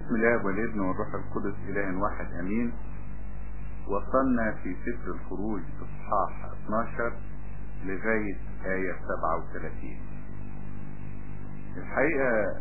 بسم الله والابن والروح القدس إله واحد أمين. وصلنا في سفر الخروج إصحاح 12 لغاية آية 37. الحقيقة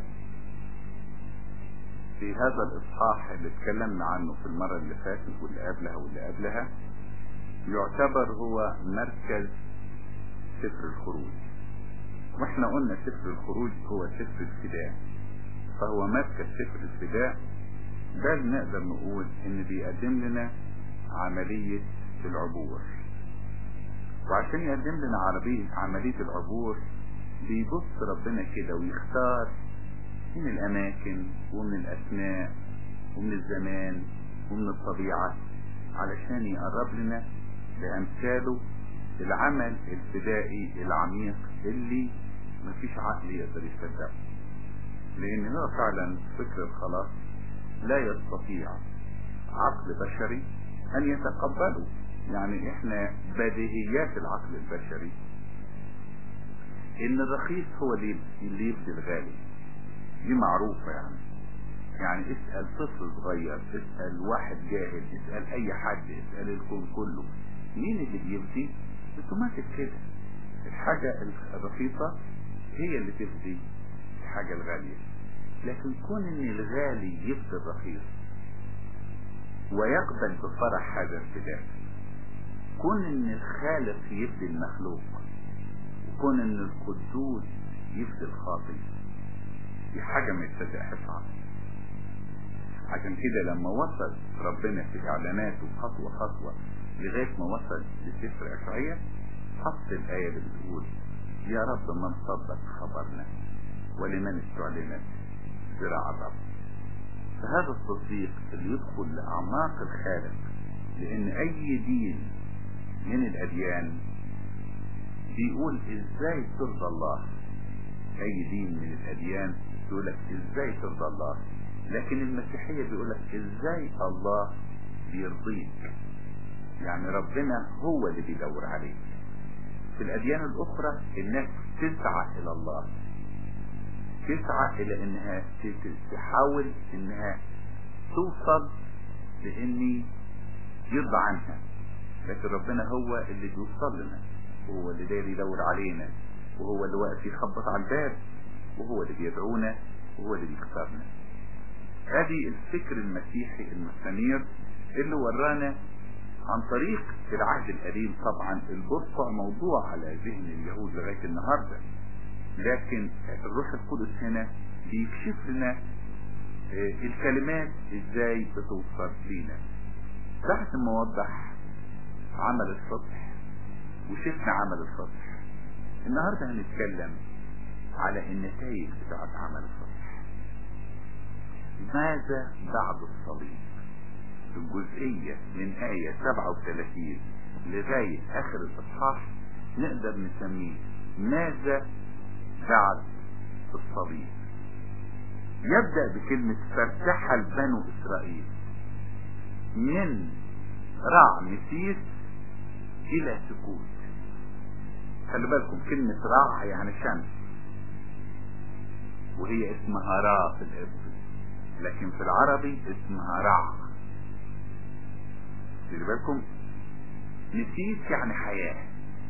في هذا الإصحاح اللي اتكلمنا عنه في المرة اللي فاتت واللي قبلها يعتبر هو مركز سفر الخروج، واحنا قلنا سفر الخروج هو سفر الفداء، فهو مركز سفر الفداء. ده اللي نقدر نقول ان بيقدم لنا عملية العبور، وعشان يقدم لنا عملية العبور بيبص ربنا كده ويختار من الاماكن ومن الاسماء ومن الزمان ومن الطبيعة علشان يقرب لنا بامثاله العمل الفدائي العميق اللي مفيش عقل يقدر يصدقه، لان هو فعلا فكر الخلاص لا يستطيع عقل بشري ان يتقبله. يعني احنا بديهيات العقل البشري ان الرخيص هو اللي يبدي الغالي، دي معروفة. يعني اسأل طفل صغير، اسأل واحد جاهل، اسأل اي حد، اسأل الكون كله، مين اللي بيبدي؟ اوتوماتيك كده الحاجة الرخيصة هي اللي تبدي الحاجة الغالية. لكن كون ان الغالي يبدي الرخيص ويقبل بفرح هذا الفداء، كون ان الخالق يبدي المخلوق، وكون ان القدوس يبدي الخاطئ، دي حاجة ما يتصدقهاش عقل. عشان كده لما وصل ربنا في اعلاناته خطوة خطوة لغاية ما وصل لسفر اشعياء، حط الآية اللي بتقول: يا رب من صدق خبرنا ولمن استعلنت ذراع الرب. فهذا التصديق اللي يدخل لأعماق الخالق، لأن أي دين من الأديان بيقول إزاي ترضى الله، أي دين من الأديان بيقولك إزاي ترضى الله، لكن المسيحية بيقولك إزاي الله بيرضيك، يعني ربنا هو اللي بيدور عليك. في الأديان الأخرى الناس تسعى إلى الله، تسعى إلى إنها تحاول إنها توصل لإني يرضى عنها، لكن ربنا هو اللي بيوصل لنا، وهو اللي داير يدور علينا، وهو اللي واقف يخبط على الباب، وهو اللي بيدعونا، وهو اللي بيختارنا. هذه الفكر المسيحي المستنير اللي ورانا عن طريق العهد القديم. طبعا البرقع موضوع على ذهن اليهود لغاية النهاردة، لكن الروح القدس هنا بيكشف لنا الكلمات ازاي بتوصل لينا. بعد ما وضح عمل السطح وشفنا عمل السطح، النهاردة هنتكلم على النتائج بتاعت عمل السطح. ماذا بعد الصليب؟ الجزئية من آية 37 لغاية آخر الإصحاح نقدر نسميه ماذا بعد الصليب. يبدأ بكلمة فارتحل بنو إسرائيل من رع مسيس إلى سكوت. خلي بالكم كلمة رع يعني شمس، وهي اسمها را في الإبري، لكن في العربي اسمها رع. خلي بالكم مسيس يعني حياة،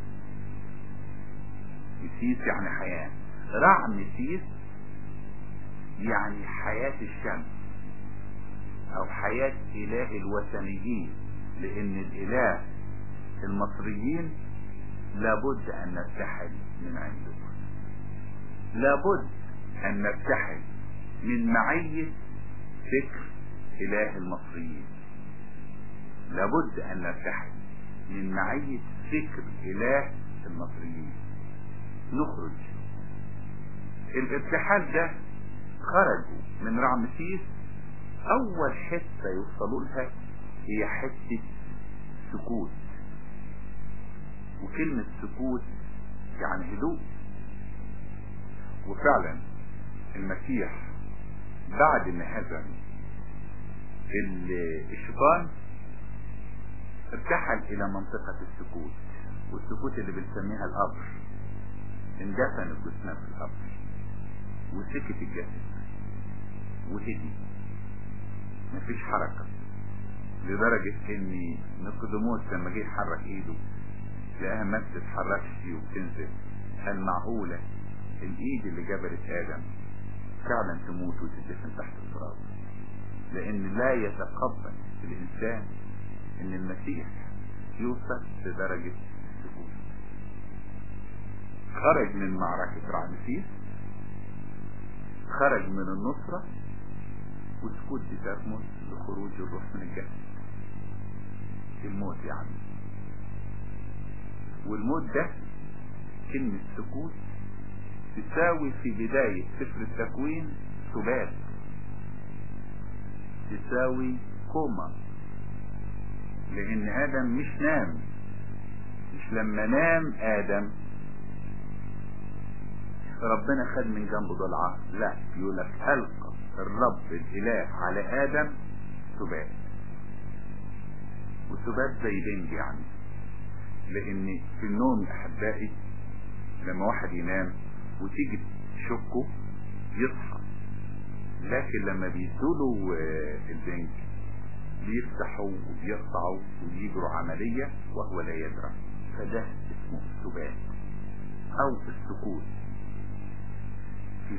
مسيس يعني حياة، رع مسيس يعني حياة الشمس او حياة اله الوثنيين، لان الاله المصريين لابد ان نرتحل من عنده، لابد ان نرتحل من معية فكر اله المصريين، لابد ان نرتحل من معية فكر اله المصريين. نخرج الارتحال ده، خرجوا من رعمسيس، اول حتة يوصلوا لها هي حتة سكوت، وكلمة سكوت يعني هدوء. وفعلا المسيح بعد ما هزم الشيطان ارتحل الى منطقة السكوت، والسكوت اللي بنسميها القبر. اندفن الجثمان في القبر وسكت الجسد وهدي مفيش حركة، لدرجة ان نيقوديموس لما جه يحرك ايده لقاها ما بتتحركش وبتنزل. هل معقولة الايد اللي جبلت ادم فعلا تموت وتدفن تحت التراب؟ لان لا يتقبل الانسان ان المسيح يوصل لدرجة السكوت. خرج من معركة رعمسيس، خرج من النصرة، والسكوت بترمز لخروج الروح من الجسد، الموت يعني. والموت ده كلمة سكوت تساوي في بداية سفر التكوين سبات، تساوي كوما، لان ادم مش نام. مش لما نام ادم ربنا خد من جنبه ضلعه، لا، يقولك القى الرب الاله على ادم سبات. وسبات زي بنج يعني، لان في النوم احبائي لما واحد ينام وتيجي تشكه يصحى، لكن لما بيدوله البنج بيفتحوا وبيقطعوا ويجروا عملية وهو لا يدرى. فده اسمه السبات او السكوت. في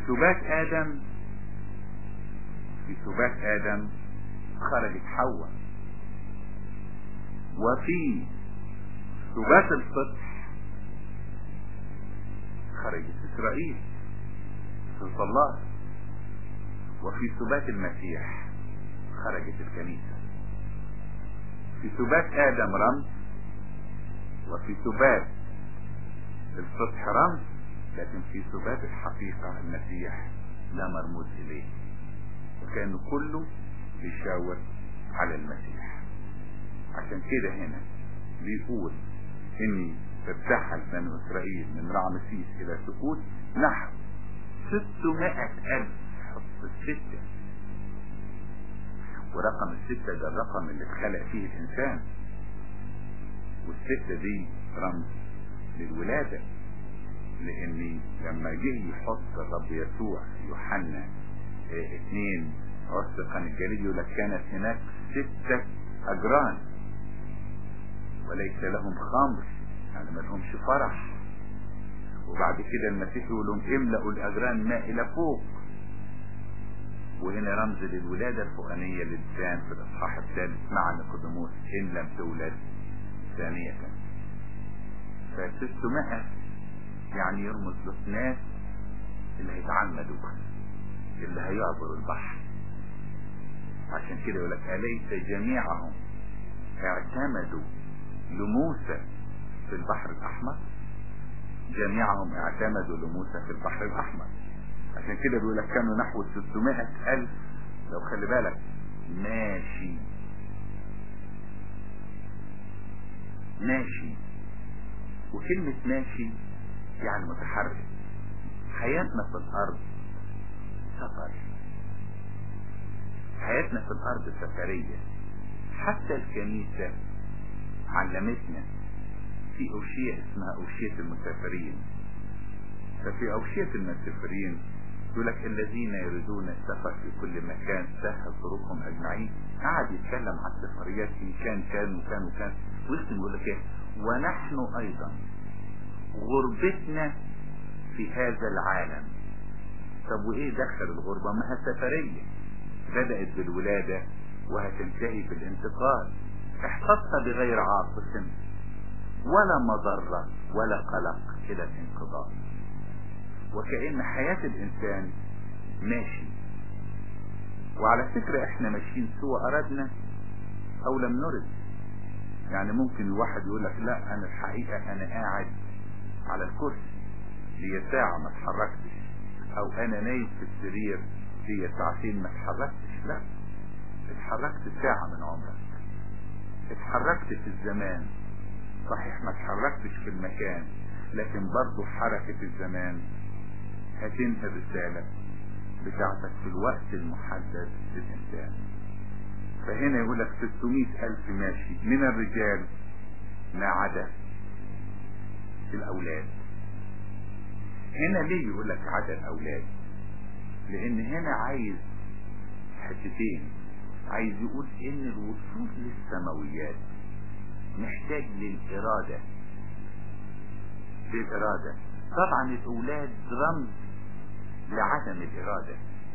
سبات ادم خرجت حواء، وفي سبات الفتح خرجت اسرائيل في الله، وفي سبات المسيح خرجت الكنيسة. في سبات ادم رمز، وفي سبات الفتح رمز، لكن في سبات الحقيقة المسيح لا مرموز اليه، وكان كله بيشاور على المسيح. عشان كده هنا بيقول اني ارتحل بنو اسرائيل من رعمسيس الى سكوت نحو 600,000. حط الستة، ورقم الستة ده الرقم اللي اتخلق فيه الانسان، والستة دي رمز للولادة. لان لما جه يحط الرب يسوع يوحنا 2 عرس الجليل يقول لك كانت هناك 6 اجران وليس لهم خمر، يعني ما لهمش فرح. وبعد كده المسيح يقول لهم املأوا الاجران ماء الى فوق. وهنا رمز للولادة الفوقانية للإنسان في الإصحاح الثالث مع نيقوديموس إن لم تولد ثانية. ف600 يعني يرمز للناس اللي هيتعمدوا، اللي هيعبروا البحر. عشان كده يقول لك أليس جميعهم اعتمدوا لموسى في البحر الأحمر؟ جميعهم اعتمدوا لموسى في البحر الأحمر. عشان كده بيقول لك كانوا نحو 600,000. لو خلي بالك ماشي وكلمة ماشي يعني متحرك. حياتنا في الأرض سفر، حياتنا في الأرض سفرية. حتى الكنيسة علمتنا في أوشية اسمها أوشية المسافرين. ففي أوشية المسافرين يقول لك الذين يريدون السفر في كل مكان سهل طرقهم أجمعين. قاعد يتكلم عن السفريات إن كان ويختم يقول لك ايه؟ ونحن أيضا غربتنا في هذا العالم. طب وإيه دخل الغربة؟ ما هي سفرية بدأت بالولادة وهتنتهي بالانتقال. احتفظ بغير عاصف ولا مضرة ولا قلق إلى الانقضاء. وكأن حياة الإنسان ماشي. وعلى فكرة احنا ماشيين سواء أردنا أو لم نرد. يعني ممكن الواحد يقول لك لا أنا الحقيقة أنا قاعد على الكرسي لي ساعة ما اتحركتش، أو أنا نايم في السرير لي ساعتين ما اتحركتش. لا، اتحركت ساعة من عمرك، اتحركت في الزمان. صحيح ما اتحركتش في المكان، لكن برضو حركة الزمان هتنهي الرسالة بتاعتك في الوقت المحدد للإنسان. فهنا يقول لك 600,000 ماشي من الرجال ما عدا الأولاد. هنا ليه يقول لك عدا الأولاد؟ لأن هنا عايز حتتين. عايز يقول ان الوصول للسماويات محتاج للإرادة. طبعا الأولاد رمز لعدم الإرادة،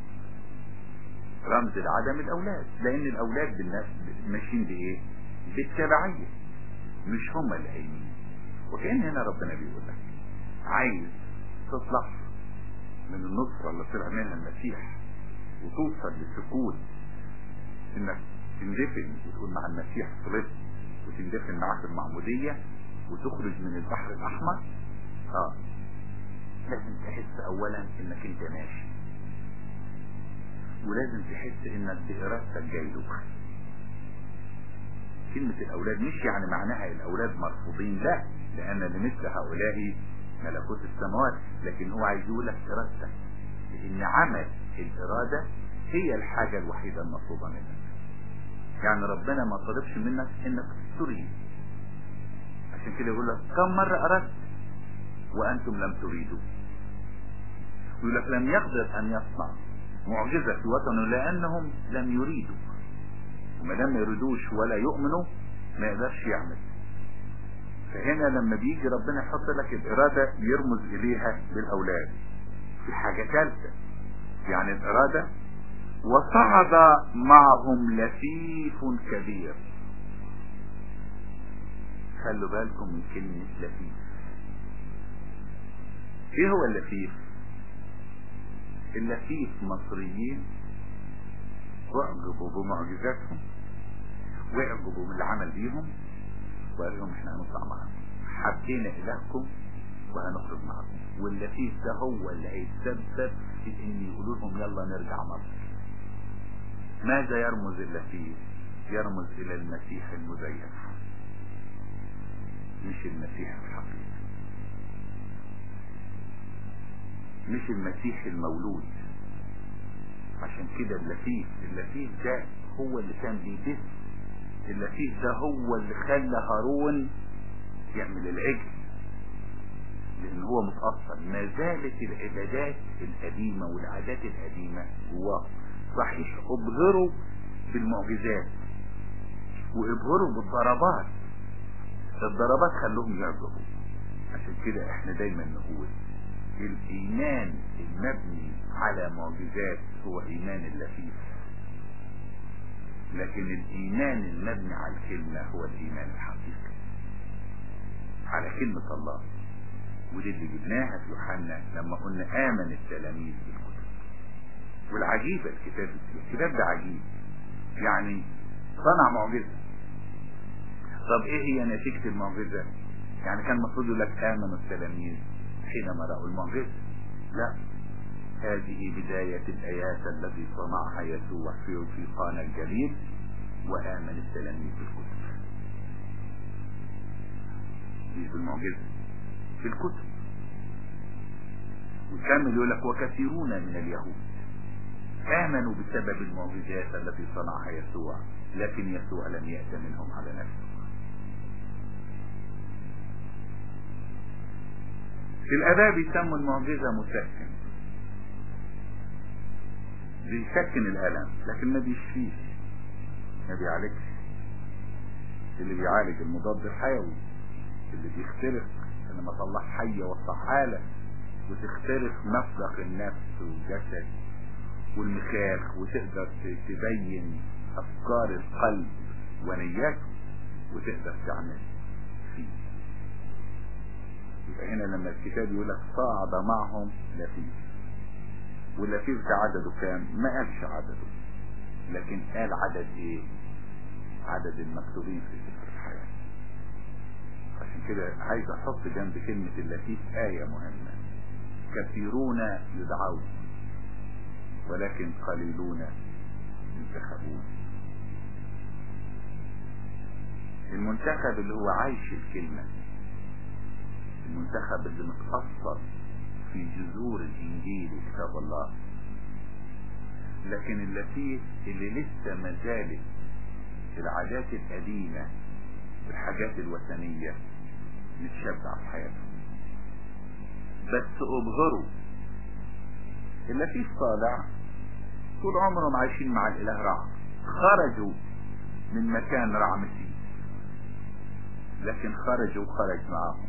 رمز لعدم الأولاد، لأن الأولاد بالناس ماشيين بإيه؟ بالتبعية، مش هم اللي قايمين. وكأن هنا ربنا بيقول لك عايز تطلع من النصرة اللي طلع منها المسيح وتوصل للسكون، انك تندفن وتقول مع المسيح صلت وتندفن معاه في المعمودية وتخرج من البحر الأحمر. لازم تحس أولا انك انت ماشي، ولازم تحس انك بإرادتك جاي لك. كلمة الأولاد مش يعني معناها الأولاد مرفوضين، لا، لأن لمثل هؤلاء ملكوت السماوات، لكن هو عايز يقول لك إرادتك، لأن عمل الإرادة هي الحاجة الوحيدة المطلوبة منك. يعني ربنا ما طلبش منك انك تريد، عشان كده يقول لك كم مرة أردت وأنتم لم تريدوا. يقول لك لم يقدر أن يصنع معجزة في وطنه لأنهم لم يريدوا، وما دام ما يريدوش ولا يؤمنوا ما يقدرش يعمل. فهنا لما بيجي ربنا يحط لك الإرادة يرمز إليها بالأولاد. في حاجة ثالثة يعني الإرادة، وصعد معهم لفيف كبير. خلوا بالكم من كلمة لفيف. ايه هو اللفيف؟ اللفيف مصريين واعجبوا بمعجزاتهم واعجبوا باللي عمل بيهم وقال لهم احنا هنطلع معاكم، حبينا الهكم وهنخرج معاكم. واللفيف ده هو اللي هيتسبب في ان يقولوا لهم يلا نرجع مصر. ماذا يرمز اللفيف؟ يرمز الى المسيح المزيف، مش المسيح الحقيقي، مش المسيح المولود. عشان كده اللفيف ده هو اللي كان بيدس، اللفيف ده هو اللي خلى هارون يعمل العجل، لان هو متأثر. ما زالت العبادات القديمة والعادات القديمة جواه. صحيح ابهروا بالمعجزات وابهروا بالضربات، الضربات خلوهم يعجبوا. عشان كده احنا دايما نقول الايمان المبني على معجزات هو ايمان اللفيف، لكن الايمان المبني على الكلمة هو الايمان الحقيقي على كلمة الله. ودي اللي جبناها في يوحنا لما قلنا امن التلاميذ بالكتب. والعجيبة الكتاب ده عجيب، يعني صنع معجزة. طب ايه هي نتيجة المعجزة؟ يعني كان المفروض يقول لك امن التلاميذ حينما رأوا المعجزة. لا، هذه بداية الآيات التي صنعها يسوع في قانا الجليل، وآمن التلاميذ بالكتب. مش بالمعجزة، في الكتب. وكمل يقول لك وكثيرون من اليهود آمنوا بسبب المعجزات التي صنعها يسوع، لكن يسوع لم يأت منهم على نفسه. في الآباء بيسموا المعجزة مسكن، بيسكن الألم لكن ما بيشفيش، ما بيعالجش. اللي بيعالج المضاد الحيوي اللي بيخترق، لما طلع حية وصحالة وتخترق مفرق النفس والجسد والمخاخ وتقدر تبين أفكار القلب ونياته وتقدر تعمل فيه. يبقى هنا لما الكتاب يقول لك صعد معهم لفيف، واللفيف ده عدده كام؟ ما قالش عدده، لكن قال عدد ايه؟ عدد المكتوبين في سفر الحياة. عشان كده عايز احط جنب كلمة اللفيف آية مهمة: كثيرون يدعون ولكن قليلون ينتخبون. المنتخب اللي هو عايش الكلمة، المنتخب اللي متأثر في جذور الإنجيل وكتاب الله. لكن اللفيف اللي لسه ما زالت العادات القديمة والحاجات الوثنية متشبع في حياته. بس أبهروا. اللفيف طالع طول عمرهم عايشين مع الإله رع، خرجوا من مكان رعمسيس، لكن خرج معهم،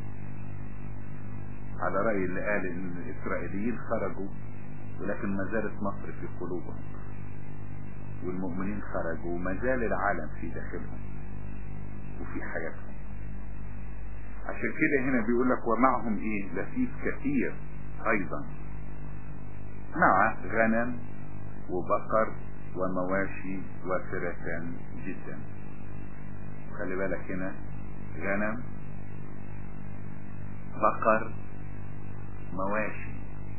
على رأي اللي قال ان الاسرائيليين خرجوا ولكن ما زالت مصر في قلوبهم، والمؤمنين خرجوا وما زال العالم في داخلهم وفي حياتهم. عشان كده هنا بيقول لك ومعهم ايه؟ لفيف كثير ايضا، مع غنم وبقر ومواشي وافرة جدا. خلي بالك هنا، غنم، بقر، مواشي.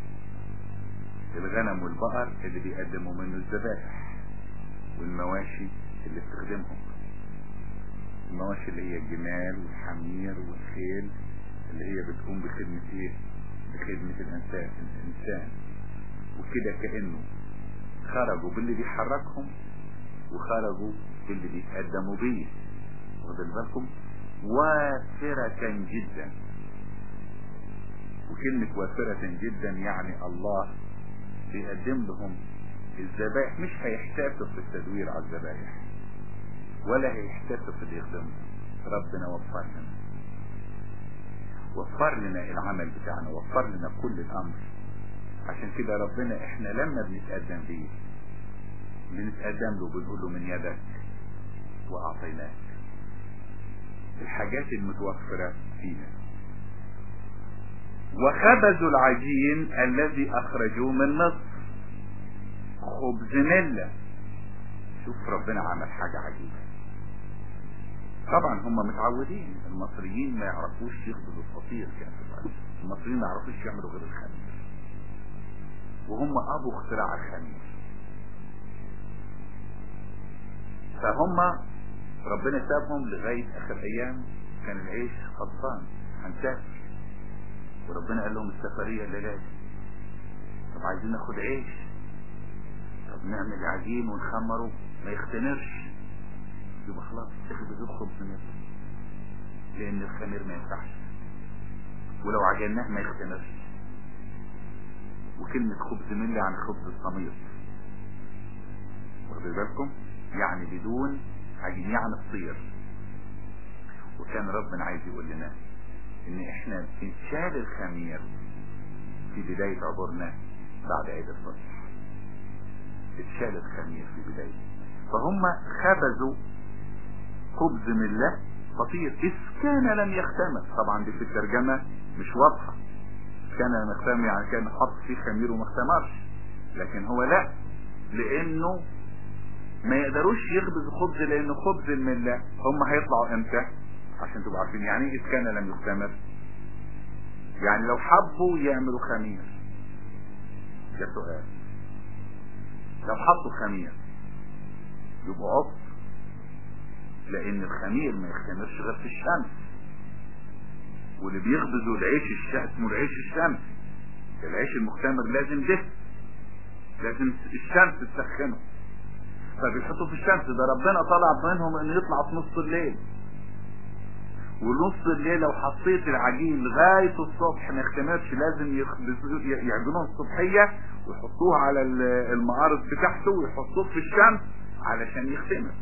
الغنم والبقر اللي بيقدموا منه الذبائح، والمواشي اللي بتخدمهم. المواشي اللي هي الجمال والحمير والخيل، اللي هي بتقوم بخدمة ايه؟ بخدمة الانسان. وكده كأنه خرجوا باللي بيحركهم وخرجوا باللي بيتقدموا بيه. واخدين بالكم؟ وافرة جدا. وكلمة وافرة جدا يعني الله بيقدم لهم الذبائح، مش هيحتاسب في التدوير على الذبائح ولا هيحتاسب في الإخدام. ربنا وفر لنا العمل بتاعنا، وفر لنا كل الأمر. عشان كده ربنا احنا لما بنتقدم بيه بنتقدم له بنقول له من يدك وأعطيناك الحاجات المتوفرة فينا. وخبزوا العجين الذي أخرجوه من مصر، خبز ملة. شوف ربنا عمل حاجة عجيبة. طبعا هم متعودين، المصريين ما يعرفوش يخبزوا الفطير، المصريين ما يعرفوش يعملوا غير الخمير، وهم ابو اختراع الخمير. فهم ربنا سابهم لغاية اخر ايام، كان العيش خلصان، هنسافر، وربنا قال لهم السفرية الليلة دي. طب عايزين ناخد عيش، طب نعمل عجين ونخمره ما يختمرش، يبقى خلاص تخبزوا خبز ملة، لان الخمير ما ينفعش، ولو عجناه ما يختمرش. وكلمة خبز ملة يعني خبز الصميط، واخدين بالكم؟ يعني بدون عجين، يعني الصير. وكان ربنا عايز يقول لنا ان احنا انشال الخمير في بداية عبورنا بعد عيد الفصح، اتشال الخمير في بداية. فهم خبزوا خبز ملة فطير إذ كان لم يختمر. طبعا دي في الترجمة مش واضحة، كان لم يختمر يعني كان حط فيه خمير وما اختمرش، لكن هو لا، لانه ما يقدروش يخبزوا خبز، لانه خبز الملة هم هيطلعوا امتى؟ عشان تبقوا عارفين يعني ايه إذ كان لم يختمر. يعني لو حبوا يعملوا خمير، ده سؤال، لو حطوا خمير يبقوا عطر، لان الخمير ما يختمرش غير في الشمس، واللي بيخبزوا العيش اسمه العيش الشمسي. العيش المختمر لازم دفء، لازم الشمس تسخنه، فبيحطوا في الشمس. ده ربنا طلع منهم انه يطلع في نص الليل، ونص الليل لو حطيت العجين لغاية الصبح ما يختمرش، لازم يعجنوه الصبحية ويحطوه على المقارض بتاعته ويحطوه في الشمس علشان يختمر.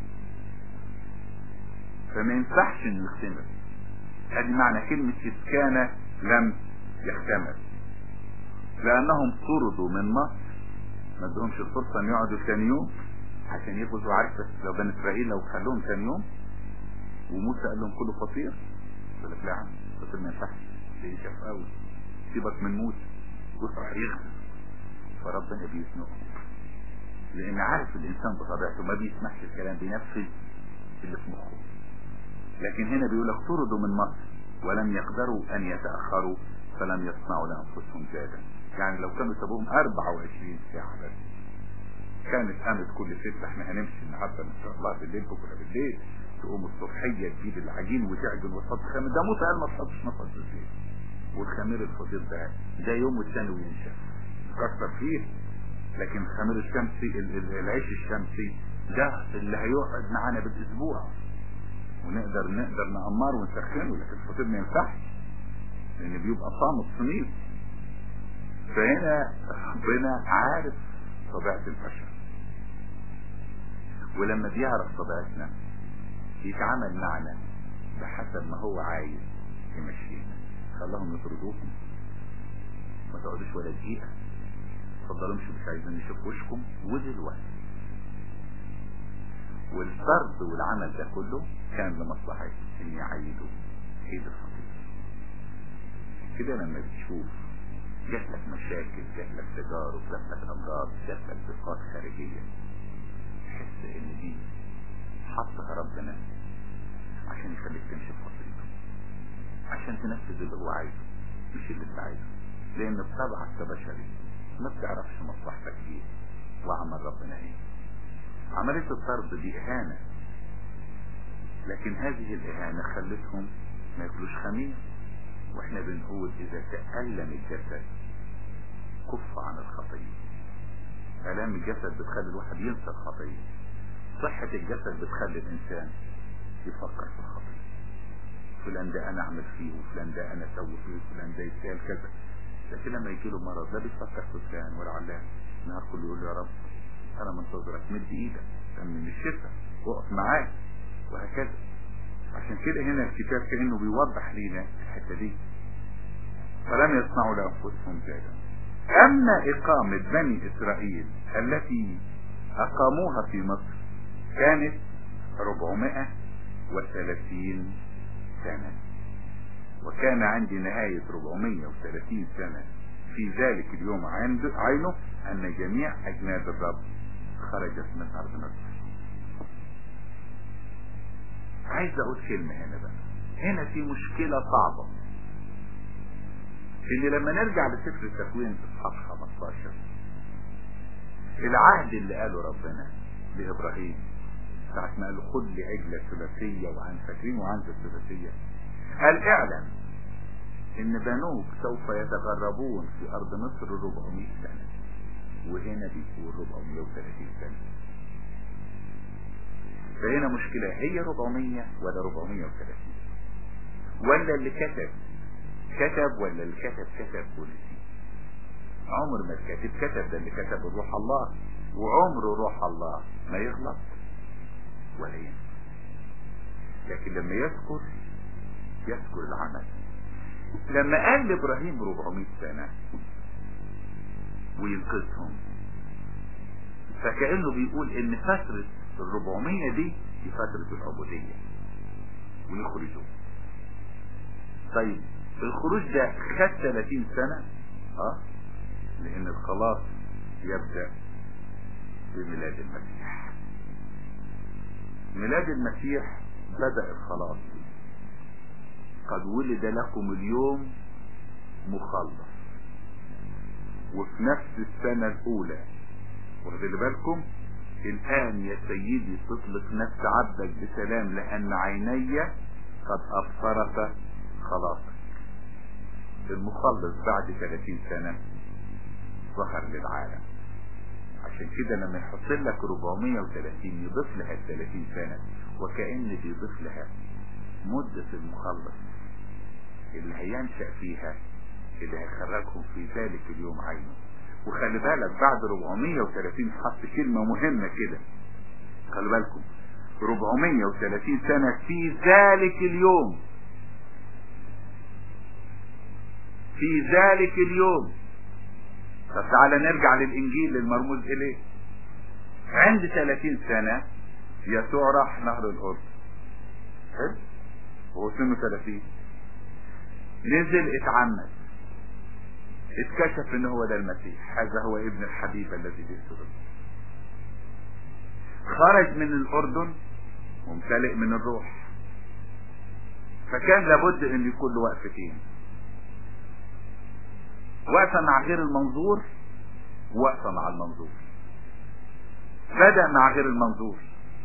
فما ينفعش انه يختمر. هذه معنى كلمة إذ كان لم يختمر، لانهم طردوا من مصر، ما ادهمش الفرصة ان يقعدوا ثاني يوم عشان يخبزوا. عارف لو بني اسرائيل لو خلوهم ثاني يوم وموسى قال لهم كله فطير، قال لك لا فطير ما ينفعش، ليه شاف قوي، سيبك من موسى وراح يخبز. فربنا بيزنقهم، لان عارف الانسان بطبيعته ما بيسمحش الكلام، بينفذ اللي في مخه. لكن هنا بيقول لك طردوا من مصر ولم يقدروا ان يتأخروا فلم يصنعوا لانفسهم زادا. يعني لو كانوا سابوهم 24 ساعة بس، كانت قامت كل ست احنا هنمشي النهارده ان شاء الله بالليل، بكره بالليل تقوم الصبحيه تجيب العجين وتعجن وتحط خمير. ده موسى قال ما تحطش نفط بالليل، والخمير الفطير ده يوم والثاني وينشف كسر فيه. لكن الخمير الشمسي العيش الشمسي ده اللي هيقعد معانا بالاسبوع، ونقدر نقمره ونسخنه، لكن الفطير ما ينفعش لان بيبقى صامت صميم. فهنا ربنا عارف طبيعة البشر، ولما بيعرف طبيعتنا يتعامل معنا بحسب ما هو عايز يمشينا. خلاهم يطردوكم، ما تقعدوش ولا دقيقة، اتفضلوا امشوا، مش عايزين نشوف وشكم. ودلوقتي والفرد والعمل ده كله كان لمصلحة ان يعيدوا ايد الخطيئة. كده لما بتشوف جاتلك مشاكل، جاتلك تجارب، جاتلك امراض، جاتلك ضغوطات خارجية، تحس ان دي حطها ربنا عشان يخليك تمشي في خطيئته، عشان تنفذ اللي هو عايزه مش اللي انت عايزه. لان بطبعك كبشري ما بتعرفش مصلحتك ايه وعمل ربنا ايه. عملية الطرد دي اهانة، لكن هذه الاهانة خلتهم ما ياكلوش خمير. واحنا بنقول اذا تألم الجسد كف عن الخطية. الام الجسد بتخلي الواحد ينسى الخطية، صحة الجسد بتخلي الانسان يفكر في الخطية. فلان ده انا اعمل فيه، وفلان ده انا اسوي فيه، وفلان ده يستاهل كذا. لكن لما يجي له مرض لا بيفكر في فلان ولا علان، النهار كله يقول له يا رب انا منتظرك، مد ايدك من الشفاء، وقف معاك، وهكذا. عشان كده هنا الكتاب كأنه بيوضح لنا الحتة دي. فلم يصنعوا لأنفسهم ذلك. أما إقامة بني إسرائيل التي أقاموها في مصر كانت 430 سنة، وكان عندي نهاية 430 سنة في ذلك اليوم عينه أن جميع أجناد الرب خرجت من أرض مصر. عايز أقول كلمة هنا بقى، هنا في مشكلة صعبة، اللي لما نرجع لسفر التكوين اصحاح 15 العهد اللي قاله ربنا لإبراهيم ساعة ما قاله خد لي عجلة ثلاثية وعن فاكرين وعنزة ثلاثية، قال اعلم ان بنوك سوف يتغربون في ارض مصر 400 سنة، وهنا بيقول 430 سنة. فهنا مشكلة، هي 400 ولا 430 ولا اللي كتب ولا اللي كتب ونسي؟ عمر ما الكاتب كتب، ده اللي كتب روح الله، وعمره روح الله ما يغلط ولا ينسى. لكن لما يذكر العمل. لما قال لابراهيم 400 سنة وينقذهم، فكأنه بيقول ان فترة 400 دي فترة العبودية ويخرجوا. طيب الخروج ده خد 30 سنة، لان الخلاص يبدأ بميلاد المسيح. ميلاد المسيح بدأ الخلاص. قد ولد لكم اليوم مخلص. وفي نفس السنة الاولى، واخدوا بالكم، الان يا سيدي تطلق نفس عبدك بسلام لان عيني قد ابصرت خلاصك. المخلص بعد 30 سنة ظهر للعالم. عشان كده لما يحط لك 430 يضيف لها 30 سنة، وكأن بيضيف لها مدة المخلص اللي هينشأ فيها، اللي هيخرجهم في ذلك اليوم عينه. وخلي بالك بعد 430 حط كلمة مهمة كده، خلي بالكم 430 سنة في ذلك اليوم، في ذلك اليوم. طب تعالى نرجع للإنجيل المرموز إليه. عند 30 سنة يسوع راح نهر الأردن، حلو، وهو سنه 30 نزل اتعمد، اتكشف ان هو ده المسيح، هذا هو ابن الحبيب الذي بيسره. خرج من الأردن ممتلئ من الروح، فكان لابد ان يكون له وقفتين، وقفة مع غير المنظور ووقفة مع المنظور. بدأ مع غير المنظور.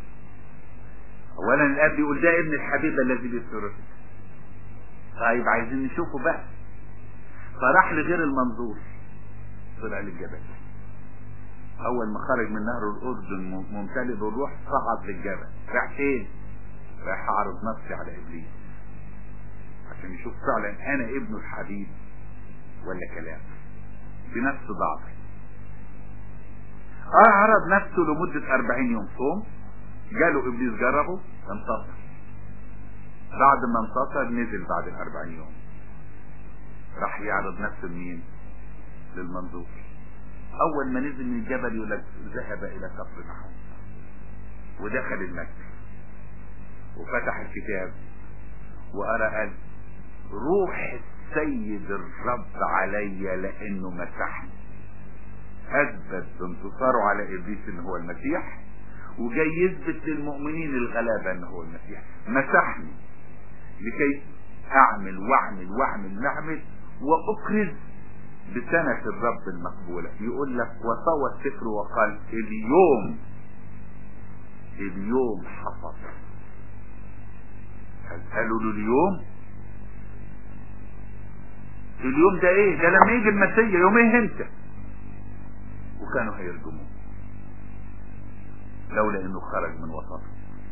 اولا الاب يقول ده ابن الحبيب الذي بيسره، طيب عايزين نشوفه بقى، فراح لغير المنظور، طلع للجبل. اول ما خرج من نهر الاردن ممتلئ بالروح صعد للجبل. راح فين؟ راح اعرض نفسي على ابليس عشان يشوف فعلا انا ابن الحبيب ولا كلام بنفس ضعفي. عرض نفسه لمدة 40 يوم صوم جاله ابليس جربه انتصر. بعد ما انتصر نزل بعد 40 يوم راح يعرض نفسه لمين؟ للمنظور. اول ما نزل من الجبل يقول لك ذهب الى كفر نحوم ودخل المسجد وفتح الكتاب وقرأ قال روح السيد الرب علي لانه مسحني. اثبت بانتصاره على ابليس ان هو المسيح، وجاي يثبت للمؤمنين الغلابة ان هو المسيح. مسحني لكي اعمل واعمل واكرز بسنة الرب المقبولة. يقول لك وطوى السفر وقال اليوم حصل. قالوا له اليوم ده ايه؟ ده لما يجي المسيح. يوم ايه انت؟ وكانوا هيرجموه لولا انه خرج من وسطه.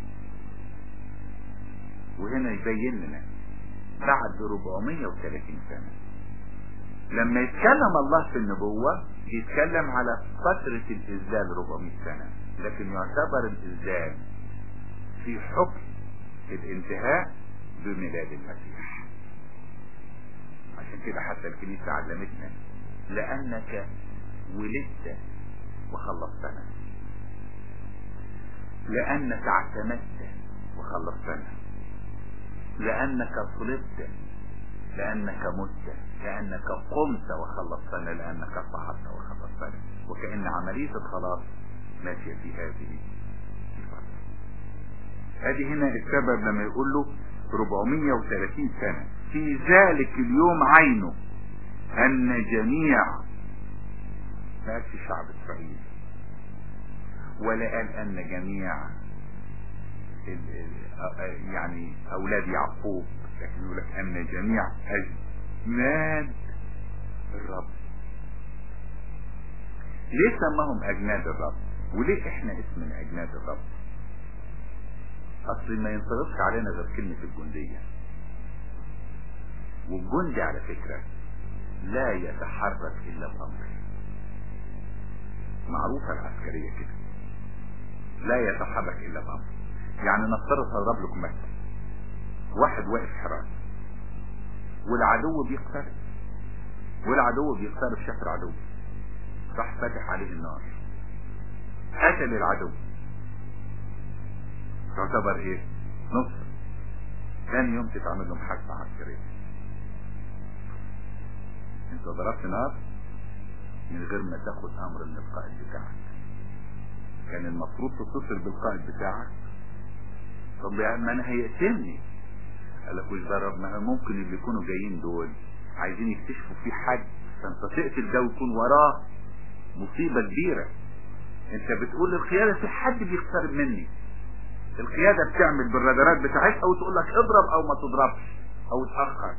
وهنا يبين لنا بعد 430 سنة لما يتكلم الله في النبوة يتكلم على فترة الإذلال 400 سنة، لكن يعتبر الإذلال في حكم الانتهاء بميلاد المسيح. عشان كده حتى الكنيسة علمتنا لأنك ولدت وخلصتنا، لأنك اعتمدت وخلصتنا، لأنك صلبت، لأنك مت، لأنك قمت وخلصتنا، لأنك صعدت وخلصتنا. وكأن عملية الخلاص ماشية في هذه الفترة. هذه هنا السبب لما يقول له 430 سنة في ذلك اليوم عينه أن جميع ما قالش شعب إسرائيل ولا قال أن جميع يعني أولاد يعقوب، لكن يقول لك أن جميع أجناد الرب. ليه سماهم أجناد الرب؟ وليه إحنا اسم أجناد الرب؟ أصل ما ينطبقش علينا غير كلمة الجندية، والجندي على فكرة لا يتحرك إلا بأمر. معروفة العسكرية كده، لا يتحرك إلا بأمر. يعني نفترض هضرب لكم مثل، واحد واقف حراسة والعدو بيقترب شاف العدو راح فاتح عليه النار قتل العدو، تعتبر ايه؟ نصر. ثاني يوم تتعمل لهم حرب عسكرية. انت ضربت نار من غير ما تاخد امر من القائد بتاعك. كان المفروض تتصل بالقائد بتاعك. طب ما انا هيقتلني. قال لك وش ضرب؟ ما ممكن اللي يكونوا جايين دول عايزين يكتشفوا في حد، فانت تقتل ده ويكون وراه مصيبة كبيرة. انت بتقول للقيادة في حد بيقترب مني. القيادة بتعمل بالرادارات بتاعتها وتقول لك اضرب او ما تضربش او اتأخر.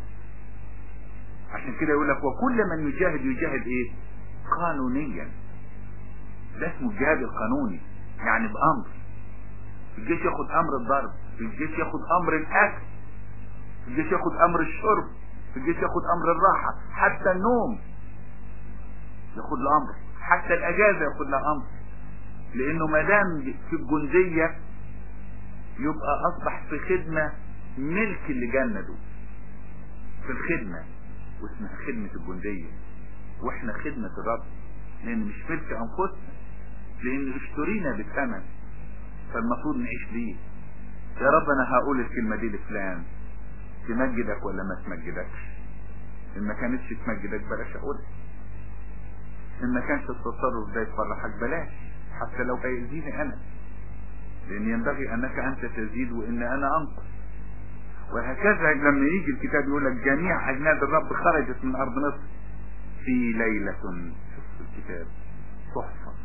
عشان كده يقول لك وكل من يجاهد ايه؟ قانونيا. ده اسمه الجهاد القانوني، يعني بأمر. الجيش ياخد امر الضرب، الجيش ياخد امر الاكل، الجيش ياخد امر الشرب، الجيش ياخد امر الراحة، حتى النوم ياخد له امر، حتى الاجازة ياخد له امر. لانه ما دام في الجندية يبقى اصبح في خدمة ملك اللي جنده في الخدمة، واسمها خدمة الجندية. واحنا خدمة الرب، لان مش ملك انفسنا، لان اشترينا بثمن، فالمفروض نعيش بيه. يا رب انا هقول الكلمة دي لفلان تمجدك ولا ما تمجدكش. ان ما كانتش تمجدك بلاش اقولها، ان ما كانش التصرف ده يفرحك بلاش، حتى لو هيأذيني انا، لان ينبغي انك انت تزيد وان انا انقص. وهكذا لما يجي الكتاب يقول لك جميع اجناد الرب خرجت من ارض مصر في ليلة. شوف الكتاب تحفظ،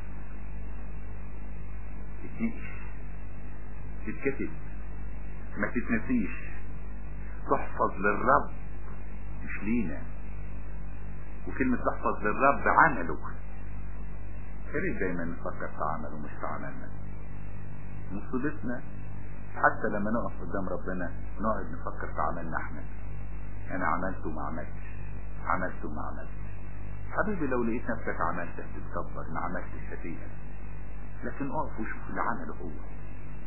تتكتب، ما تتنسيش، تحفظ للرب مش لينا. وكلمة تحفظ للرب عمله. خلينا دايما نفكر في عمله مش في عملنا. مصيبتنا حتى لما نقف قدام ربنا نقعد نفكر في عملنا احنا. انا عملت وما عملتش، عملت وما عملتش. حبيبي لو لقيت نفسك عملت تتكبر، ما عملتش هتيجي. لكن اقف وشوف اللي عمله هو.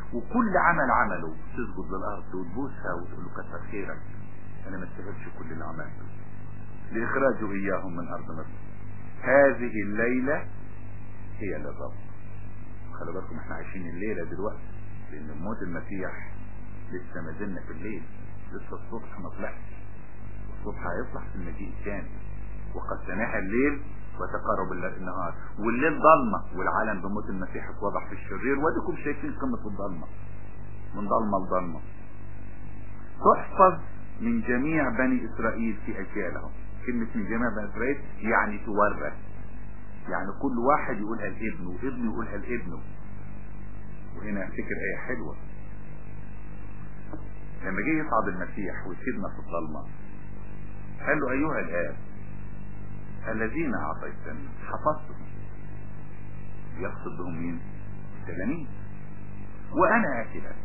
وكل عمل عمله تسجد للارض وتبوسها وتقول له كتر خيرك، انا ما استاهلش كل اللي عملته لاخراجه اياهم من ارض مصر. هذه الليلة هي للرب. خلي بالكم احنا عايشين الليلة دلوقتي، لان موت المسيح لسه ما زلنا في الليل، لسه الصبح ما طلعش، الصبح هيطلع في المجيء الثاني. وقد سناها الليل وتقارب النهار، والليل ضلمة والعالم بموت المسيح اتوضح في الشرير، واديكم شايفين قمة الضلمة، من ضلمة لضلمة. تحفظ من جميع بني اسرائيل في اجيالهم. كلمة من جميع بني اسرائيل يعني تورث، يعني كل واحد يقولها لابنه وابنه يقولها لابنه. وهنا افتكر ايه حلوة، لما جه يصعد المسيح ويسيبنا في الظلمة قال له ايها الاب الذين اعطيتني حفظتهم. يقصد بهم مين؟ التلاميذ. وانا اتي لك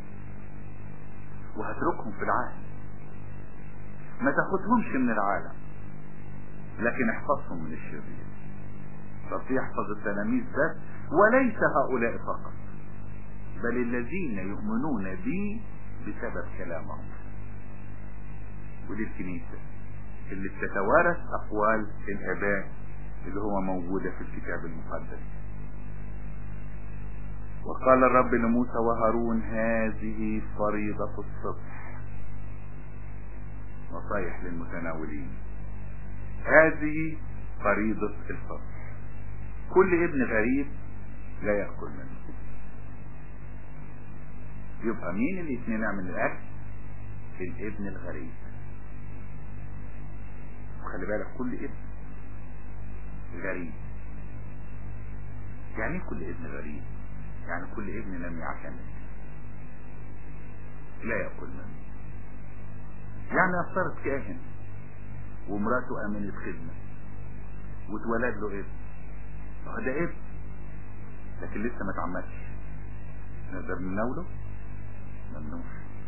وهتركهم في العالم، ما تاخدهمش من العالم لكن احفظهم من الشرير. بس يحفظ التلاميذ بس، وليس هؤلاء فقط بل الذين يؤمنون بي بسبب كلامهم. ودي الكنيسة اللي بتتوارث اقوال الاباء اللي هو موجودة في الكتاب المقدس. وقال الرب لموسى وهارون هذه فريضة الصبح، نصايح للمتناولين، هذه فريضة الصبح. كل ابن غريب لا يأكل منه. يبقى مين اللي يتمنع من الاكل؟ الابن الغريب. وخلي بالك كل ابن غريب. يعني كل ابن غريب يعني كل ابن لم يعتمد لا يأكل منه. يعني افترض كاهن ومراته امنت خدمة واتولد له ابن، ده ابن لكن لسه ما اتعمدش، نقدر نناوله؟ ممنوع.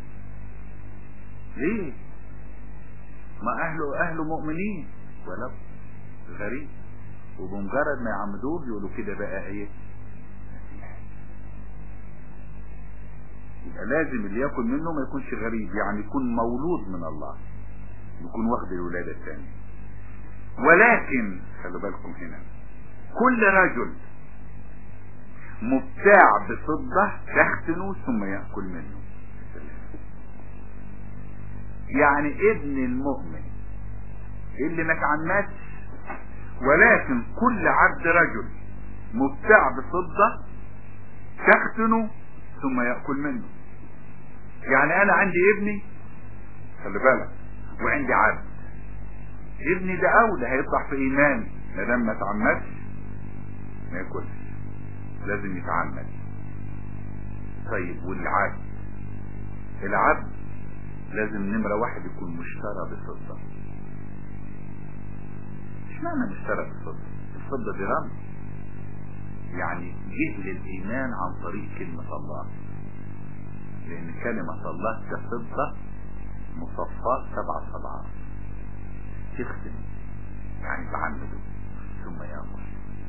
ليه؟ ما اهله مؤمنين ولو غريب، وبمجرد ما يعمدوه يقولوا كده بقى ايه؟ مسيح. يبقى لازم اللي ياكل منه ما يكونش غريب، يعني يكون مولود من الله، يكون واخد الولادة الثانية. ولكن خلوا بالكم هنا كل رجل مبتاع بفضة تختنه ثم يأكل منه. يعني ابن المؤمن اللي ما تعمدش، ولكن كل عبد رجل مبتاع بفضة تختنه ثم يأكل منه. يعني انا عندي ابني، خلي بالك، وعندي عبد. ابني ده اولى هيطلع في ايمان، ما دام ما تعمدش ما ياكلش، لازم يتعمد. طيب والعبد؟ العبد لازم نمرة واحد يكون مشترى بالفضة. مش معنى مشترى بالفضة؟ الفضة دي رمز، يعني جه للإيمان عن طريق كلمة الله، لأن كلمة الله كفضة مصفاة 7 صبعات تختم، يعني تعمده ثم يأمر.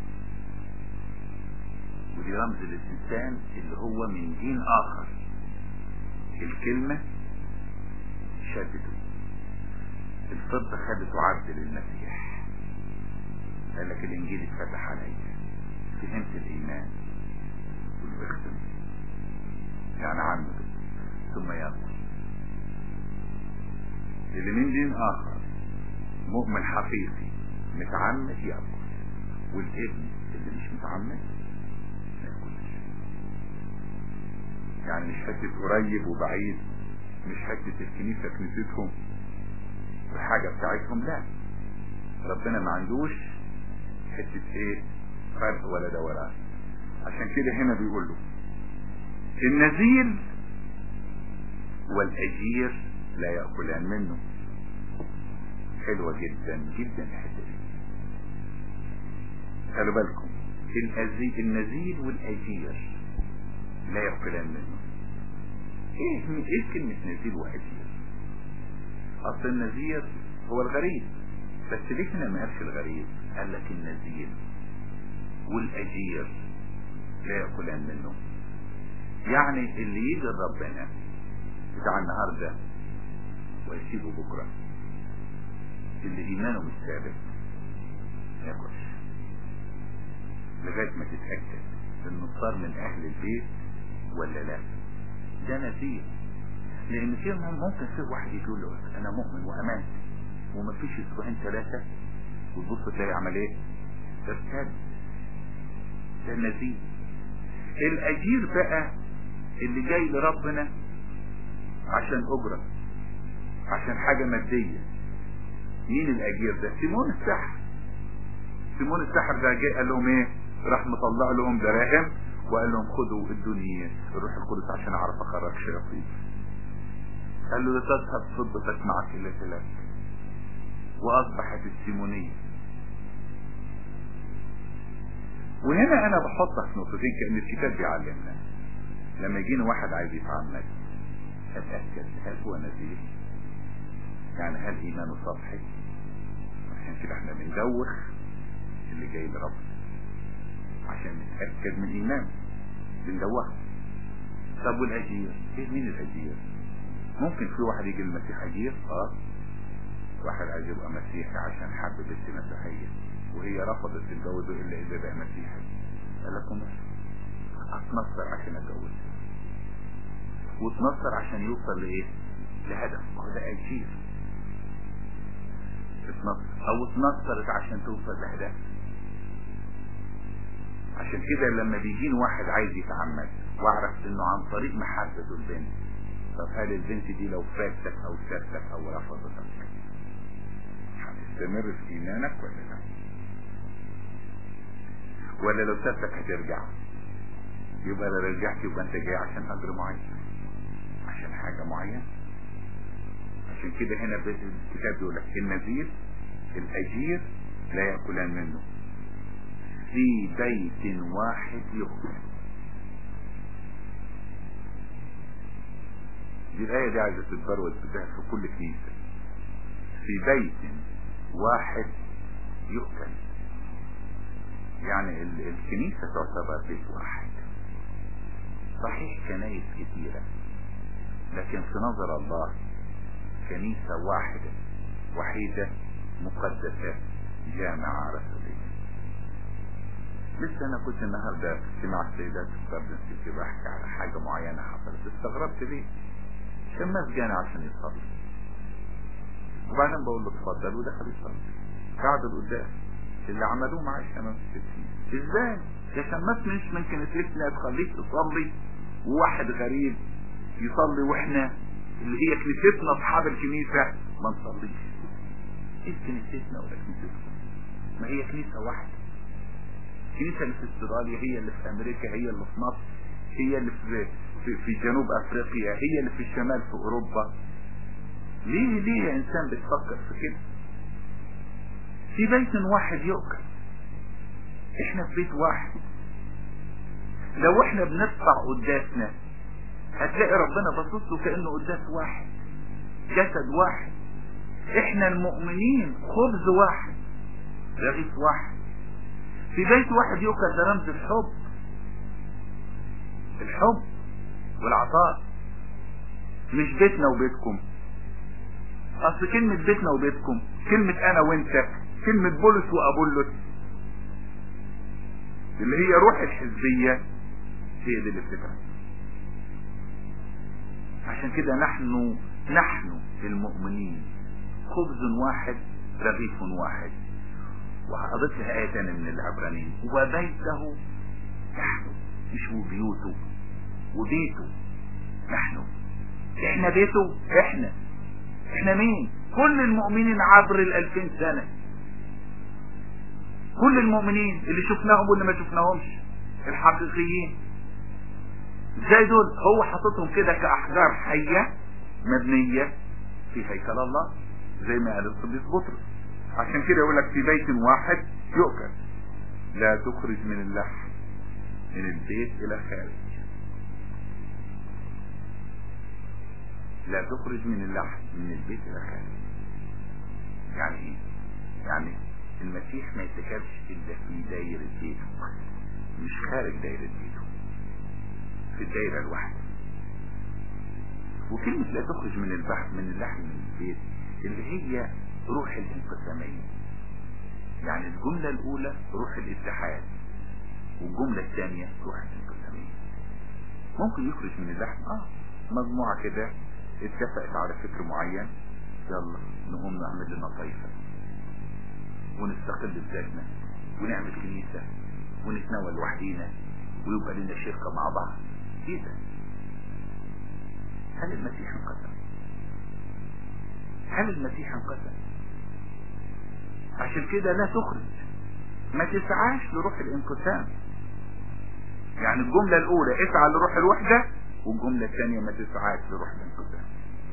ودي رمز للإنسان اللي هو من دين آخر. الكلمة شدته، الفضة خدته عبد للمسيح. قال لك الإنجيل اتفتح عليا، فهمت الإيمان والبختم، يعني عمده ثم يأكل. اللي من دين آخر مؤمن حقيقي متعمد يأكل، والابن اللي مش متعمد ما يأكلش. يعني مش حتة قريب وبعيد، مش حتة الكنيسة كنيستهم الحاجة بتاعتهم، لا، ربنا ما عندوش حتة ايه فرق ولا ده ولا. عشان كده هنا بيقول له النزيل والأجير لا يأكلان منه. حلوة جدا جدا الحتة دي، خلوا بالكم. النزيل والأجير لا يأكلان منه. ايه كلمة نزيل وأجير؟ اصل النزير هو الغريب، بس ليه هنا ما قالش الغريب؟ قال لك النزيل والأجير لا يأكلان منه. يعني اللي يجي لربنا بتاع النهارده ويسيبه بكره، اللي ايمانه مش ثابت ما ياكلش لغايه ما تتاكد انه صار من اهل البيت ولا لا. ده نتيجه، لان فيهم ممكن في واحد يقول له انا مؤمن وامان ومفيش اسبوعين ثلاثه وتبص تلاقي عمل ايه؟ ارتد. ده النتيجه. الاجير بقى اللي جاي لربنا عشان اجره، عشان حاجه ماديه. مين الاجير ده؟ سيمون الساحر. سيمون الساحر ده جاي قال لهم ايه؟ راح مطلع لهم دراهم وقال لهم خدوا ادوني الروح القدس عشان اعرف اخرج شياطين. قال له لتذهب فضتك معك الى ثلاث. واصبحت السيمونيه. وهنا انا بحطها في نقطتين كأن الكتاب بيعلمنا. لما يجينا واحد عايز يتعمد اتأكد هل هو نزيه؟ يعني هل ايمانه سطحي؟ عشان كده احنا بندوخ اللي جاي لربنا عشان نتأكد من ايمانه، بندوخه. طب والاجير؟ ايه مين الاجير؟ ممكن في واحد يجي المسيح اجير، واحد عايز يبقى مسيحي عشان حب بنت مسيحية وهي رفضت تتجوزه الا اذا بقى مسيحي. قال لكم اتنصر عشان اتجوزه، وتنصر عشان يوصل لايه؟ لهدف. ما هو ده اجير. تتنصر او اتنصرت عشان توصل لهدف. عشان كده لما بيجين واحد عايز يتعمد واعرف انه عن طريق محبته البنت، طب هل البنت دي لو فاتك او سابتك او رفضتك هتستمر في ايمانك ولا لا؟ ولا لو سابتك هترجع؟ يبقى لو رجعت يبقى انت جاي عشان اجر معين، عشان حاجة معينة. عشان كده هنا الكتاب بيقول لك النذير الاجير لا يأكلان منه في بيت واحد يؤكل. دي الآية دي عايزة تتبرود في كل كنيسة. في بيت واحد يؤكل، يعني الكنيسة تعتبر بيت واحد. صحيح كنايس كثيرة، لكن في نظر الله كنيسة واحدة وحيدة مقدسة جامعة رسولية. لسه انا كنت النهاردة في اجتماع السيدات في جاردن سيتي بحكي على حاجة معينة حصلت، استغربت ليه؟ شماس جاني عشان يصلي، وبعدين بقول له اتفضل ودخل يصلي. قاعد قدام اللي عملوه مع الشماس الستين. ازاي؟ يا شماس مش من كنيستنا تخليك تصلي وواحد غريب يصلي واحنا اللي هي كنيستنا اصحاب الكنيسة ما نصليش؟ ايه كنيستنا ولا كنيستنا؟ ما هي كنيسة واحدة. الكنيسة اللي في استراليا هي اللي في امريكا، هي اللي في مصر، هي اللي في جنوب افريقيا، هي اللي في الشمال في اوروبا. ليه يا انسان بتفكر في كده؟ في بيت واحد يؤكل. احنا في بيت واحد. لو احنا بندفع قداسنا هتلاقي ربنا باصص له كأنه قداس واحد، جسد واحد. احنا المؤمنين خبز واحد، رغيف واحد. في بيت واحد يؤكل، ده رمز الحب، الحب والعطاء. مش بيتنا وبيتكم. اصل كلمة بيتنا وبيتكم كلمة انا وانت، كلمة بولس وابولس اللي هي روح الحزبية هي دي اللي بتتعب. عشان كده نحن المؤمنين خبز واحد رغيف واحد. وهضيف لها آية تانية من العبرانيين، وبيته نحن، مش وبيوته، وبيته نحن. احنا بيته، احنا مين؟ كل المؤمنين عبر 2000 سنة، كل المؤمنين اللي شفناهم واللي ما شفناهمش، الحقيقيين. ازاي دول؟ هو حاططهم كده كأحجار حية مبنية في هيكل الله زي ما قال القديس بطرس. عشان كده يقول لك في بيت واحد يؤكل لا تخرج من اللحم من البيت الى خارج. لا تخرج من اللحم من البيت الى خارج. يعني ايه؟ يعني المسيح ما يتكلمش الا في دايرة بيته، مش خارج دايرة بيته. في الدايرة الواحدة. وكلمة لا تخرج من اللحم من البيت اللي هي روح الانقسامية. يعني الجملة الاولى روح الاتحاد، والجملة الثانية روح الانقسامية. ممكن يخرج من اللحم مجموعة كده اتفقت على فكر معين، يلا نقوم نعمل لنا طائفة ونستقل بذاتنا ونعمل كنيسة ونتناول لوحدينا ويبقى لنا شركة مع بعض. ايه ده؟ هل المسيح انقسم؟ هل المسيح انقسم؟ عشان كده لا تخرج، ما تسعاش لروح الانقسام. يعني الجملة الاولى اسعى لروح الوحدة، والجملة الثانية ما تسعاش لروح الانقسام.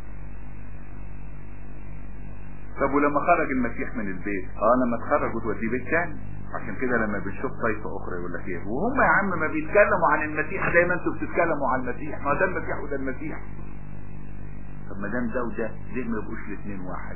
طب ولما خرج المسيح من البيت لما تخرج وتوديه بيت تاني. عشان كده لما بنشوف طائفة اخرى يقول لك ايه، وهم يا عم ما بيتكلموا عن المسيح زي ما انتوا بتتكلموا عن المسيح، ما ده المسيح وده المسيح. طب ما دام ده وده ليه ما يبقوش الاثنين واحد؟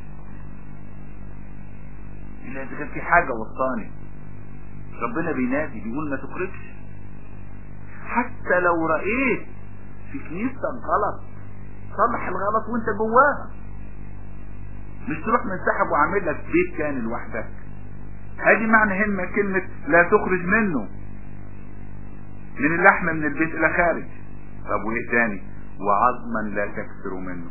الا اذا كان في حاجة وسطاني. ربنا بينادي بيقول ما تخرجش. حتى لو رأيت في كنيستك غلط صلح الغلط وانت جواها، مش تروح منسحب وعامل لك بيت تاني لوحدك. ادي معنى هنا كلمة لا تخرج منه، من اللحم من البيت الى خارج. طب وايه تاني؟ وعظما لا تكسر منه.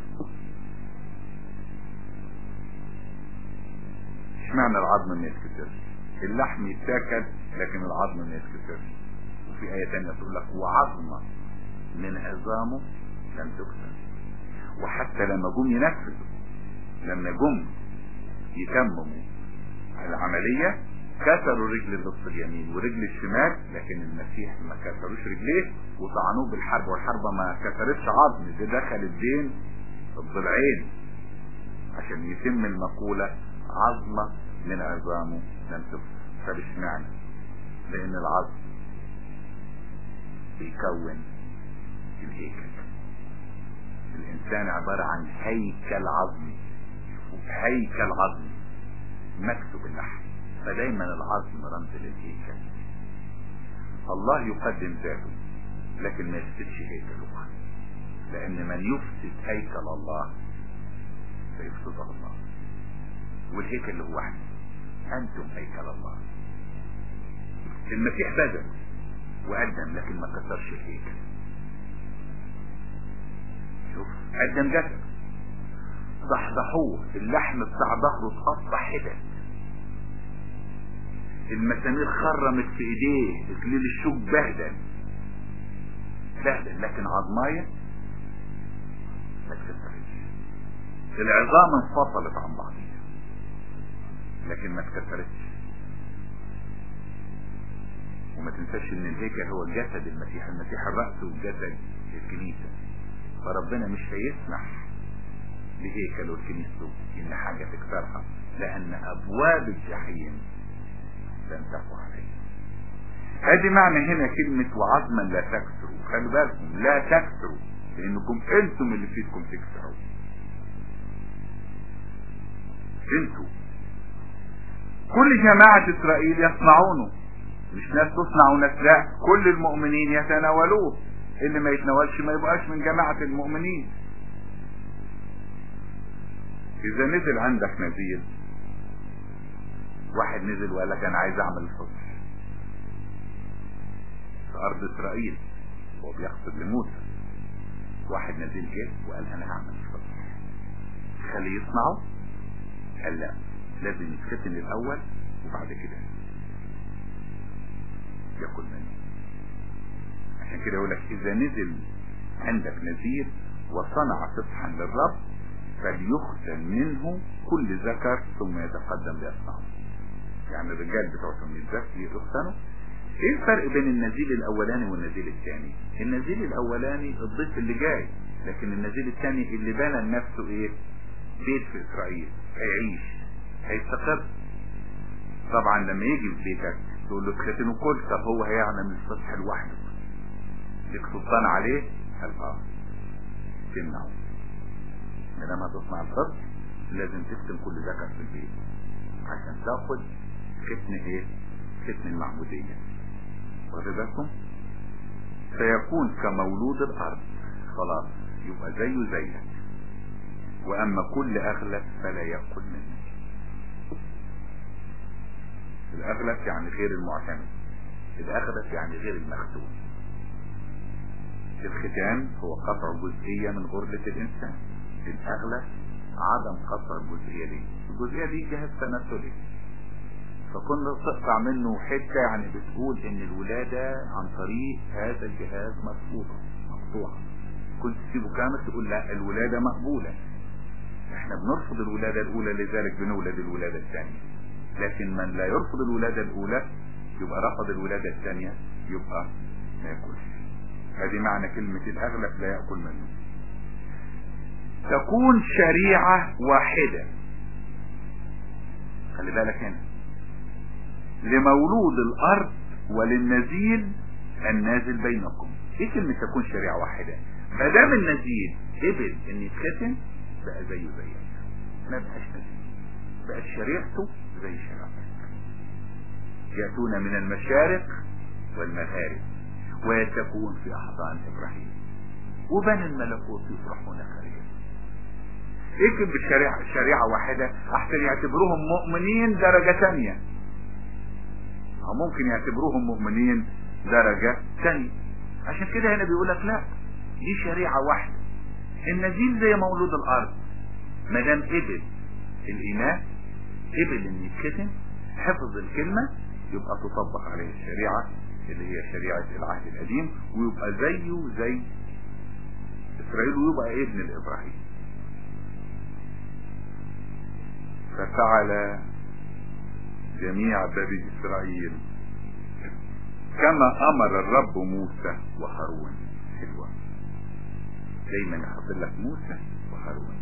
اشمعنى العظم ما يتكسرش؟ اللحم يتاكل لكن العظم ما يتكسرش. وفي آية تانية تقول لك وعظمة من عظامه لم تكسر. وحتى لما جم ينفذوا، لما جم يتمموا العملية كسروا رجل النص اليمين ورجل الشمال، لكن المسيح ما كسروش رجليه وطعنوه بالحرب، والحربة ما كسرتش عظم، ده دخلت بين الضلعين عشان يتم المقولة عظمة من عظامه لم تكسر. فباشمعنى؟ لان العظم بيكون الهيكل. الانسان عبارة عن هيكل عظمي، هيكل عظمي مكتوب اللحم، فدايما العظم رمز للهيكل. الله يقدم ذاته لكن ما يفسدش هيكله، لان من يفسد هيكل الله فيفسده الله. والهيكل هو واحد، انتم هيكل الله. المسيح بذل وقدم لكن ما كسرش الهيكل. شوف قدم جسد، ضحضحوه، اللحم بتاع ظهره اتقطع حتت، المسامير خرمت في ايديه، اكليل الشوك بهدل، لكن عظمايه ما اتكسرتش. العظام انفصلت عن بعضها لكن ما اتكسرتش. وما تنساش ان الهيكل هو جسد المسيح الرأس وجسد الكنيسة. فربنا مش هيسمح لهيكل والكنيسة ان حاجة تكسرها، لان ابواب الجحيم لن تقوى عليه. ادي معنى هنا كلمة وعظما لا تكسروا. خلوا بالكم لا تكسروا، لانكم انتم اللي فيكم تكسروا. انتم كل جماعة اسرائيل يصنعونه، مش ناس تصنع وناس لا، كل المؤمنين يتناولوه. اللي ما يتناولش ما يبقاش من جماعة المؤمنين. اذا نزل عندك نزيل، واحد نزل وقال لك انا عايز اعمل الفطر في ارض اسرائيل، هو بيقصد لموسى. واحد نزل جه وقال انا هعمل الفطر، خليه يصنعه؟ قال لا، لازم يتختن الاول وبعد كده ياكل منه. عشان كده يقول لك اذا نزل عندك نذير وصنع فطحا للرب فليختن منه كل ذكر ثم يتقدم ليصنعه. يعني الرجال بتوعهم يختنوا. ايه الفرق بين النزيل الاولاني والنزيل الثاني؟ النزيل الاولاني الضيف اللي جاي، لكن النزيل الثاني اللي بنى لنفسه ايه؟ بيت في اسرائيل، هيعيش، هيستقر. طبعا لما يجي في بيتك تقول له تختنه كل، طب هو هيعمل الفتح لوحده، لك سلطان عليه؟ قال تمنعه. لما تصنع الفتح لازم تختن كل ذكر في البيت عشان تاخد ختن ايه؟ ختن المعبودية. واخد بالكم؟ فيكون كمولود الارض، خلاص يبقى زيه زيك. واما كل اغلف فلا يأكل منه. الاغلف يعني غير المعتمد، الاغلف يعني غير المختون. الختان هو قطع جزئية من غرلة الانسان، الاغلف عدم قطع الجزئية دي. الجزئية دي جهاز تناسلي، فكنا تقطع منه حتة، يعني بتقول ان الولادة عن طريق هذا الجهاز مقطوعة. كنت تسيبه كامل تقول لا الولادة مقبولة. احنا بنرفض الولادة الاولى، لذلك بنولد الولادة الثانية. لكن من لا يرفض الولادة الاولى يبقى رفض الولادة الثانية، يبقى ما ياكلش. هذه معنى كلمة الاغلب لا يأكل منه. تكون شريعة واحدة، خلي بالك هنا، لمولود الارض وللنزيل النازل بينكم. ايه كلمة تكون شريعة واحدة؟ ما دام النزيل قبل ان يتختن بقى زيه زيك، ما بقاش نزيل، بقت شريعته زي شريعتك. يأتون من المشارق والمغارب ويتكون في احضان ابراهيم وبني الملكوت يفرحون خيرا. اكتب شريعة واحدة احسن يعتبروهم مؤمنين درجة ثانية، او ممكن يعتبروهم مؤمنين درجة ثانية. عشان كده هنا بيقولك لا، دي شريعة واحدة. النزيل زي مولود الارض، ما دام قبل الاناث، قبل ان يتختن، حفظ الكلمة، يبقى تطبق عليه الشريعة اللي هي شريعة العهد القديم، ويبقى زيه زي اسرائيل، ويبقى ابن الابراهيم. ففعل جميع بني اسرائيل كما امر الرب موسى وهارون. حلوة، دايما يحط لك موسى وهارون،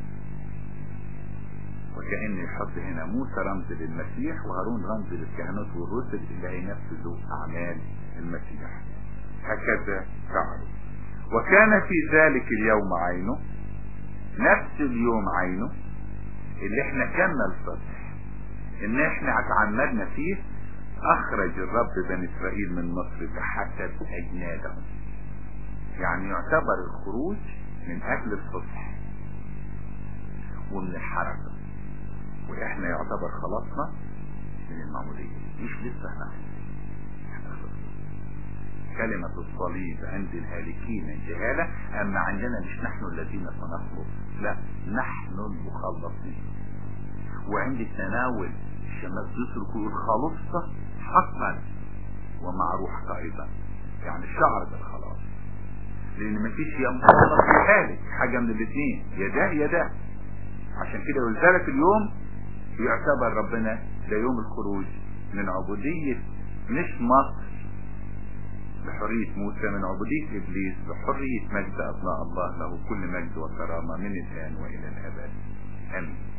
وكأن يحط هنا موسى رمز للمسيح وهارون رمز للكهنوت والرسل اللي هينفذوا اعمال المسيح. هكذا فعلوا. وكان في ذلك اليوم عينه، نفس اليوم عينه اللي احنا كنا الفتح ان احنا اتعمدنا فيه، اخرج الرب بني اسرائيل من مصر بحسب اجنادهم. يعني يعتبر الخروج من اجل الفتح ومن الحركة، واحنا يعتبر خلاصنا من المعمودية، مش لسه احنا كلمة الصليب عند الهالكين جهالة، اما عندنا مش نحن الذين سنخلص، لا نحن المخلصين. وعند التناول الشماس يترك الخلاصة حقا ومع روحك ايضا، يعني الشعر بالخلاص، لان مفيش يا مخلص يا هالك، حاجة من الاثنين، يا ده يا ده. عشان كده ولذلك اليوم يعتبر ربنا ده يوم الخروج من عبودية مش مصر بحرية موسى، من عبودية ابليس بحرية مجد ابناء الله، له كل مجد وكرامة من الان والى الابد. امين.